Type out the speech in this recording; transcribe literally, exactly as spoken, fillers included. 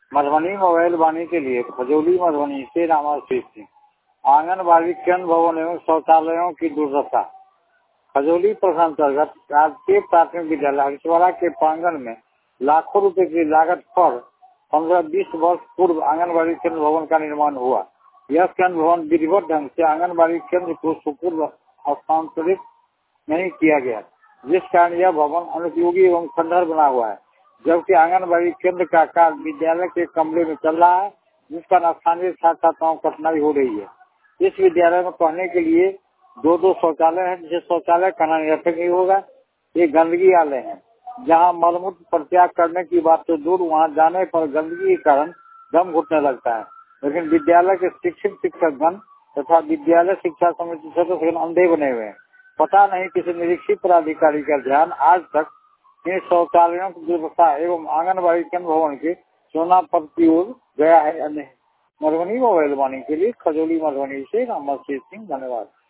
Madhubani mobile वाणी के लिए खजौली मधुबनी से रामाशीष सिंह। आंगनबाड़ी केंद्र भवन एवं शौचालयों की दुर्दशा। खजौली प्रखंड अंतर्गत राजकीय प्राथमिक विद्यालय हरिद्वारा के प्रांगण में लाखों रुपए की लागत पर पंद्रह बीस वर्ष पूर्व आंगनबाड़ी केंद्र भवन का निर्माण हुआ। यह केंद्र भवन विधिवत ढंग से आंगनबाड़ी केंद्र को सुपूर्द हस्तांतरित नहीं किया गया, जिस कारण यह भवन अनुपयोगी एवं खंडहर बना हुआ है। जबकि आंगनबाड़ी केंद्र का कार्य विद्यालय के कमरे में चल रहा है, जिस कारण स्थानीय छात्र छात्राओं को कठिनाई हो रही है। इस विद्यालय में पढ़ने के लिए दो दो शौचालय है, जिसे शौचालय कहना निरर्थक नहीं होगा। ये गंदगी आलय है, जहाँ मलमूत्र परित्याग करने की बात तो दूर, वहाँ जाने पर गंदगी के कारण दम घुटने लगता है। लेकिन विद्यालय के शिक्षक शिक्षकगण तथा विद्यालय शिक्षा समिति सदस्य अंधे बने हुए हैं। पता नहीं किसी निरीक्षित पदाधिकारी का ध्यान आज तक इन शौचालयों की दुर्दशा एवं आंगनबाड़ी केंद्र भवन के सोनापत की ओर गया है या नहीं। मधुबनी मोबाइल वाणी के लिए खजौली मधुबनी से रामाशीष सिंह। धन्यवाद।